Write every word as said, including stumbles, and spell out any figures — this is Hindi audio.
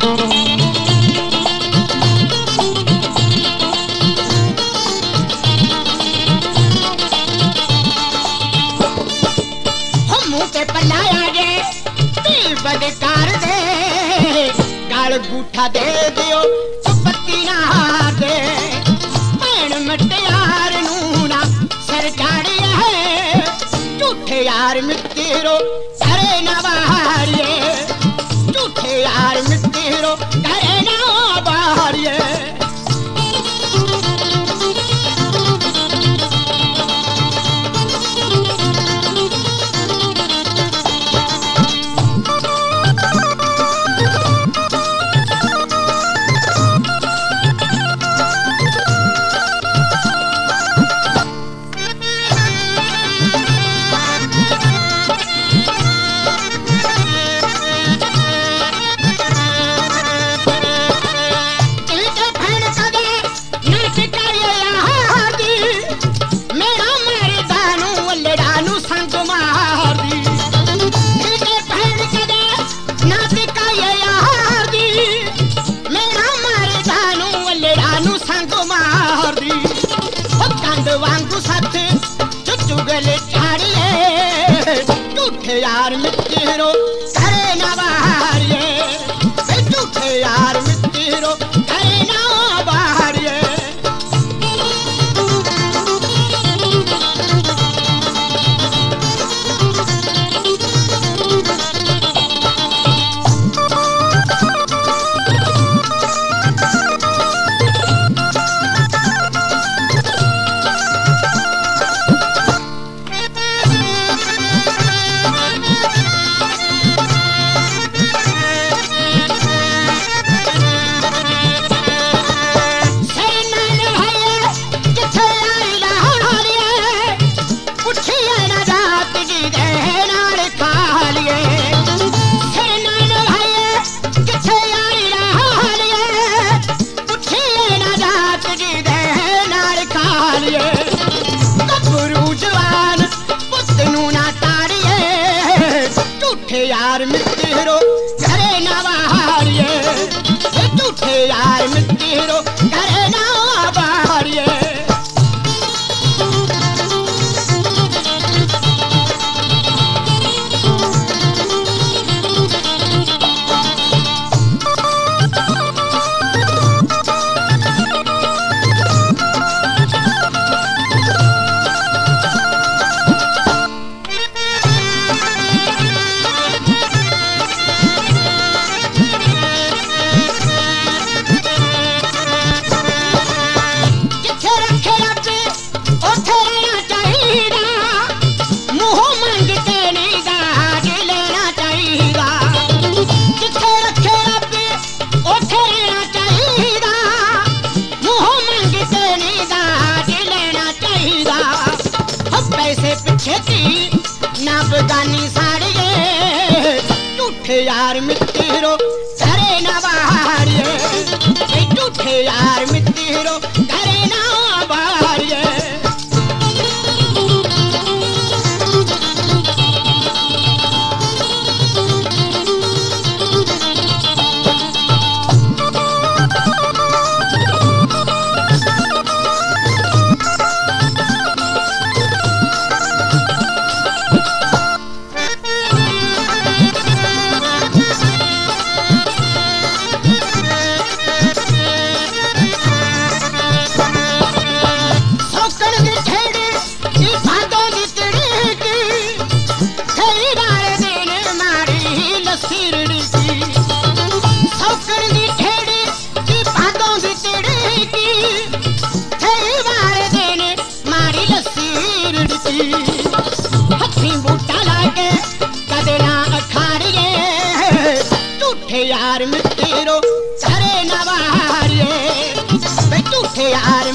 बदकार दे गाल गूठा दे दियो पत्ती ना दे भैन मटियार नू ना सर चाड़िया है झूठे यार मित्रो करे ना बाहरिए झूठे यार मित्रो करे ना बाहरिए यार मित्रो करे ना बाहरिए झूठे यार मित्रो करे ना बाहरिए यार मित्रो करे ना बाहरिए झूठे यार मित्रो करे ना बाहरिए ना बगानी साड़िए झूठे यार मित्रो करे ना बाहरिए झूठे यार मित्रो करे ना बाहरिए यार मित्रो करे ना बाहरिए झूठे यार